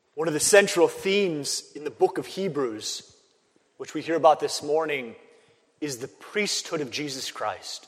One of the central themes in the book of Hebrews, which we hear about this morning, is the priesthood of Jesus Christ.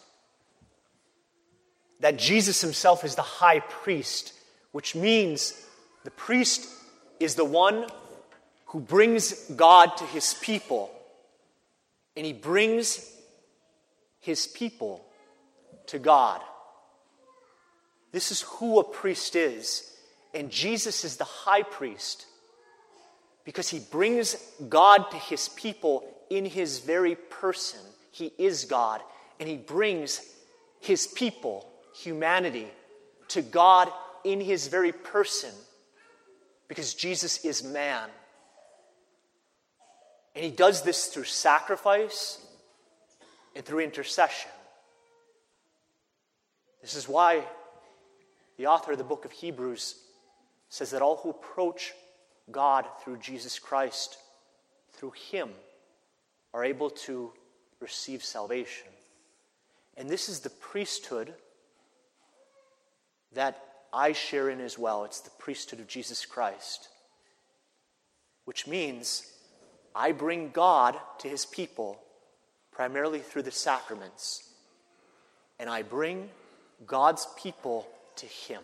That Jesus himself is the high priest, which means the priest is the one who brings God to his people, and he brings his people to God. This is who a priest is. And Jesus is the high priest because he brings God to his people in his very person. He is God, and he brings his people, humanity, to God in his very person because Jesus is man. And he does this through sacrifice and through intercession. This is why the author of the book of Hebrews says that all who approach God through Jesus Christ, through him, are able to receive salvation. And this is the priesthood that I share in as well. It's the priesthood of Jesus Christ, which means I bring God to his people primarily through the sacraments, and I bring God's people to him.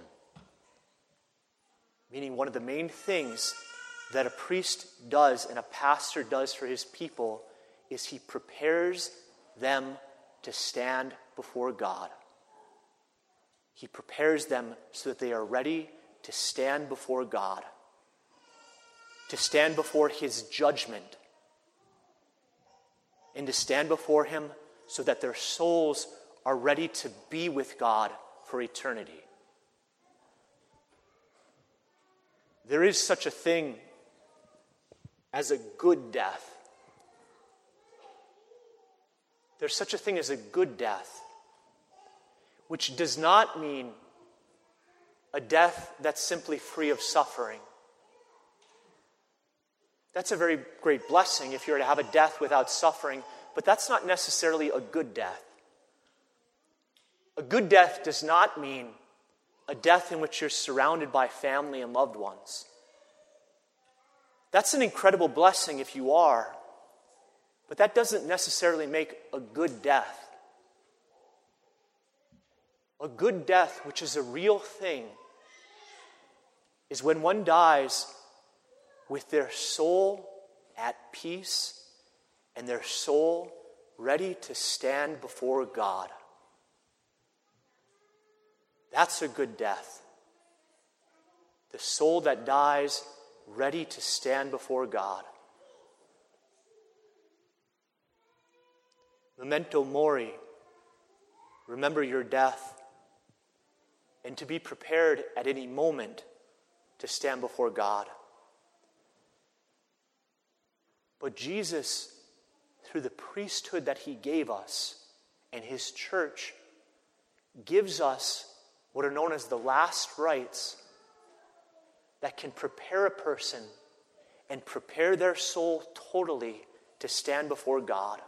Meaning one of the main things that a priest does and a pastor does for his people is he prepares them to stand before God. He prepares them so that they are ready to stand before God, to stand before his judgment, and to stand before him so that their souls are ready to be with God for eternity. There is such a thing as a good death. There's such a thing as a good death, which does not mean a death that's simply free of suffering. That's a very great blessing if you're to have a death without suffering, but that's not necessarily a good death. A good death does not mean a death in which you're surrounded by family and loved ones. That's an incredible blessing if you are, but that doesn't necessarily make a good death. A good death, which is a real thing, is when one dies with their soul at peace and their soul ready to stand before God. That's a good death. The soul that dies ready to stand before God. Memento mori. Remember your death, and to be prepared at any moment to stand before God. But Jesus, through the priesthood that he gave us and his church, gives us what are known as the last rites that can prepare a person and prepare their soul totally to stand before God.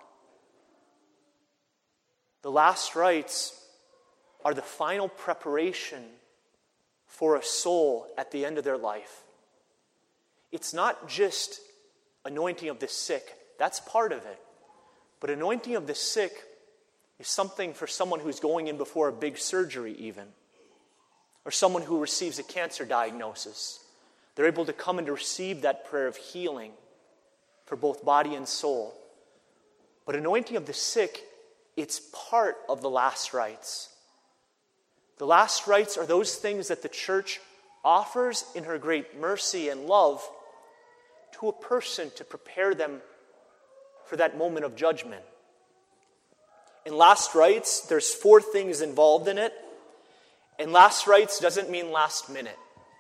The last rites are the final preparation for a soul at the end of their life. It's not just anointing of the sick. That's part of it. But anointing of the sick is something for someone who's going in before a big surgery even, or someone who receives a cancer diagnosis. They're able to come and to receive that prayer of healing for both body and soul. But anointing of the sick, it's part of the last rites. The last rites are those things that the church offers in her great mercy and love to a person to prepare them for that moment of judgment. In last rites, there's 4 things involved in it. And last rites doesn't mean last minute.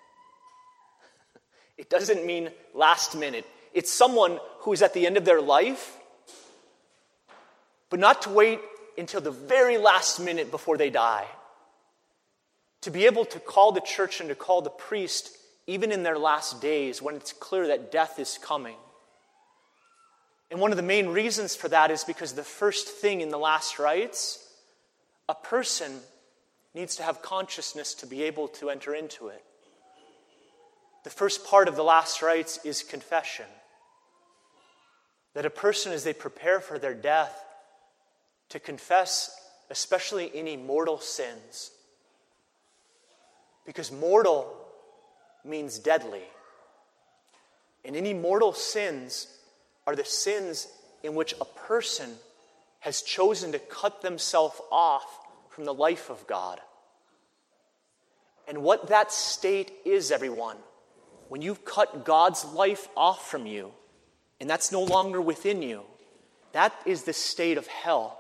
It doesn't mean last minute. It's someone who is at the end of their life, but not to wait until the very last minute before they die. To be able to call the church and to call the priest even in their last days when it's clear that death is coming. And one of the main reasons for that is because the first thing in the last rites, a person needs to have consciousness to be able to enter into it. The first part of the last rites is confession. That a person, as they prepare for their death, to confess especially any mortal sins. Because mortal means deadly. And any mortal sins are the sins in which a person has chosen to cut themselves off from the life of God. And what that state is, everyone, when you've cut God's life off from you, and that's no longer within you, that is the state of hell.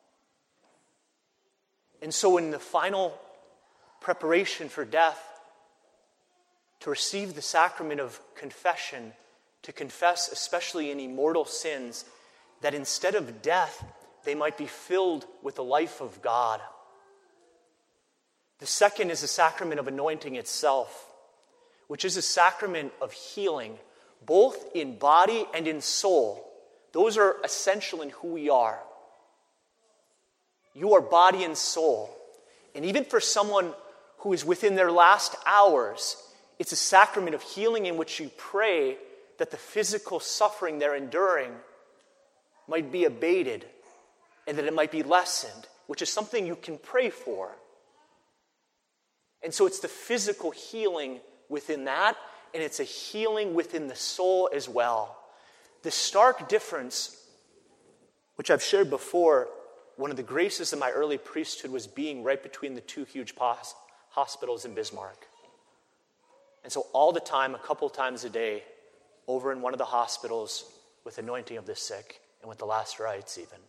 And so in the final preparation for death, to receive the sacrament of confession, to confess especially any mortal sins, that instead of death, they might be filled with the life of God. The second is the sacrament of anointing itself, which is a sacrament of healing, both in body and in soul. Those are essential in who we are. You are body and soul. And even for someone who is within their last hours, it's a sacrament of healing in which you pray that the physical suffering they're enduring might be abated and that it might be lessened, which is something you can pray for. And so it's the physical healing within that, and it's a healing within the soul as well. The stark difference, which I've shared before, one of the graces of my early priesthood was being right between the two huge hospitals in Bismarck. And so all the time, a couple times a day, over in one of the hospitals with anointing of the sick and with the last rites even.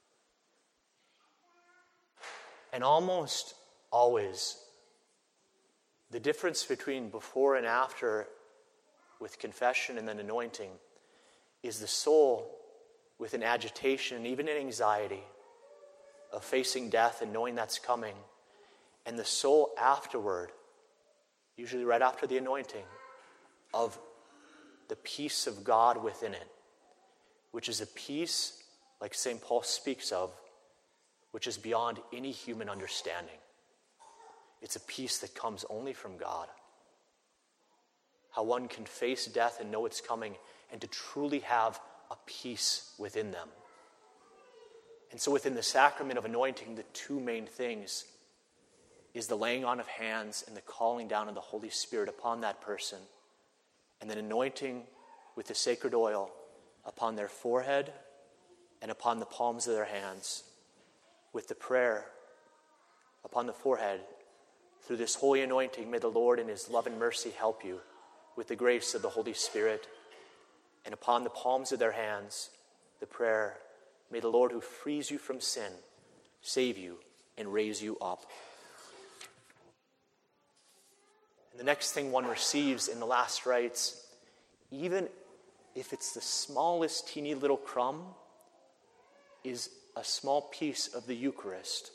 And almost always, the difference between before and after with confession and then anointing is the soul with an agitation, even an anxiety of facing death and knowing that's coming. And the soul afterward, usually right after the anointing, of the peace of God within it, which is a peace, like St. Paul speaks of, which is beyond any human understanding. It's a peace that comes only from God. How one can face death and know it's coming and to truly have a peace within them. And so within the sacrament of anointing, the two main things is the laying on of hands and the calling down of the Holy Spirit upon that person, and then anointing with the sacred oil upon their forehead and upon the palms of their hands, with the prayer upon the forehead. Through this holy anointing, may the Lord in his love and mercy help you with the grace of the Holy Spirit. And upon the palms of their hands, the prayer, may the Lord who frees you from sin save you and raise you up. And the next thing one receives in the last rites, even if it's the smallest teeny little crumb, is a small piece of the Eucharist.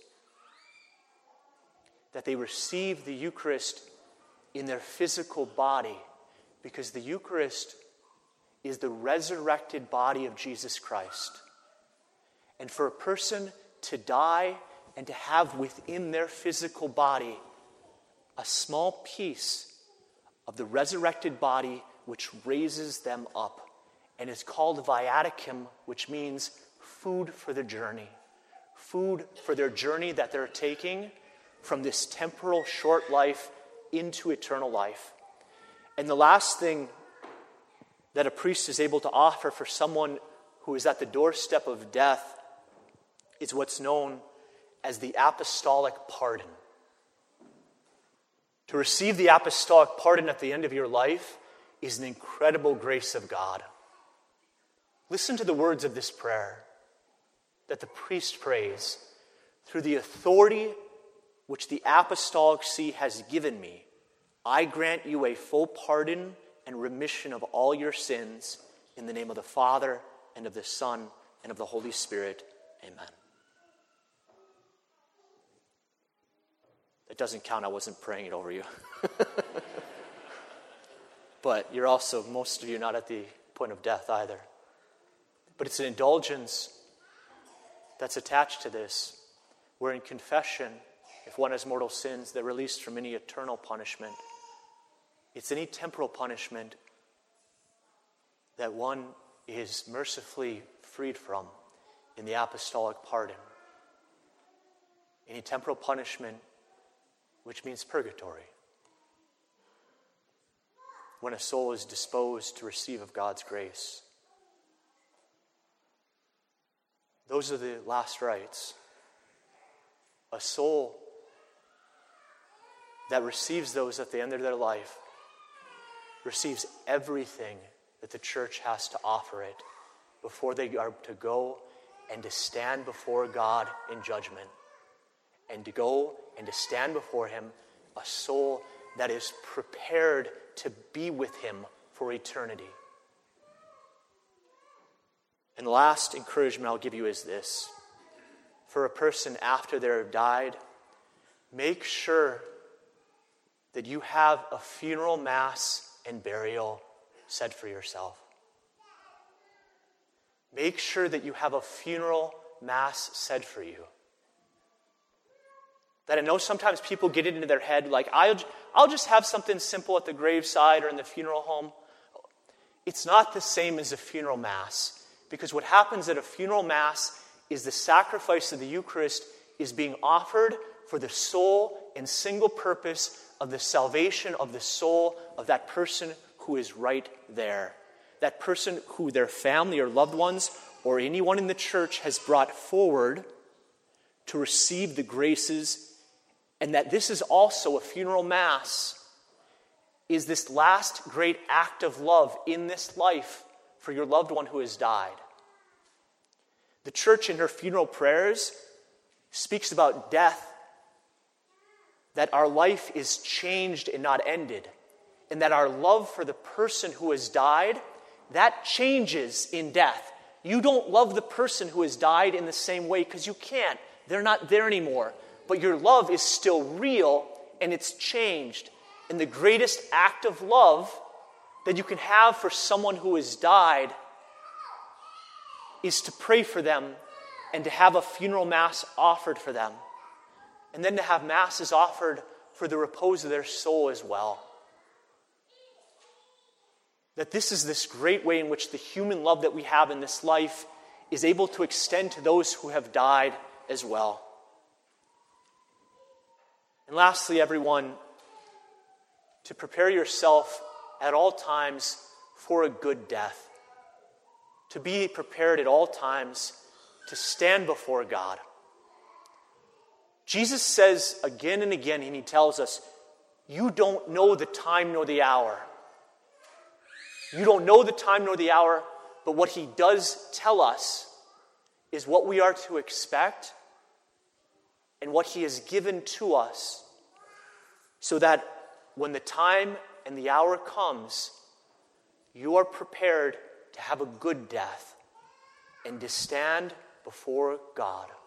That they receive the Eucharist in their physical body, because the Eucharist is the resurrected body of Jesus Christ. And for a person to die and to have within their physical body a small piece of the resurrected body which raises them up, and is called viaticum, which means food for the journey. Food for their journey that they're taking from this temporal short life into eternal life. And the last thing that a priest is able to offer for someone who is at the doorstep of death is what's known as the apostolic pardon. To receive the apostolic pardon at the end of your life is an incredible grace of God. Listen to the words of this prayer that the priest prays. Through the authority which the apostolic see has given me, I grant you a full pardon and remission of all your sins in the name of the Father and of the Son and of the Holy Spirit. Amen. It doesn't count. I wasn't praying it over you. But you're also, most of you, not at the point of death either. But it's an indulgence that's attached to this, where in confession, if one has mortal sins, they're released from any eternal punishment. It's any temporal punishment that one is mercifully freed from in the apostolic pardon. Any temporal punishment, which means purgatory, when a soul is disposed to receive of God's grace. Those are the last rites. A soul that receives those at the end of their life receives everything that the church has to offer it before they are to go and to stand before God in judgment, and to go and to stand before Him, a soul that is prepared to be with Him for eternity. And the last encouragement I'll give you is this. For a person after they have died, make sure that you have a funeral mass and burial said for yourself. Make sure that you have a funeral mass said for you. That I know sometimes people get it into their head, like, I'll just have something simple at the graveside or in the funeral home. It's not the same as a funeral mass. Because what happens at a funeral mass is the sacrifice of the Eucharist is being offered for the sole and single purpose of the salvation of the soul of that person who is right there. That person who their family or loved ones or anyone in the church has brought forward to receive the graces, and that this is also a funeral mass, is this last great act of love in this life for your loved one who has died. The church in her funeral prayers speaks about death, that our life is changed and not ended, and that our love for the person who has died, that changes in death. You don't love the person who has died in the same way because you can't. They're not there anymore. But your love is still real and it's changed. And the greatest act of love that you can have for someone who has died is to pray for them and to have a funeral mass offered for them. And then to have masses offered for the repose of their soul as well. That this is this great way in which the human love that we have in this life is able to extend to those who have died as well. And lastly, everyone, to prepare yourself at all times for a good death. To be prepared at all times to stand before God. Jesus says again and again, and He tells us, you don't know the time nor the hour. You don't know the time nor the hour, but what He does tell us is what we are to expect and what He has given to us, so that when the time and the hour comes, you are prepared to have a good death and to stand before God.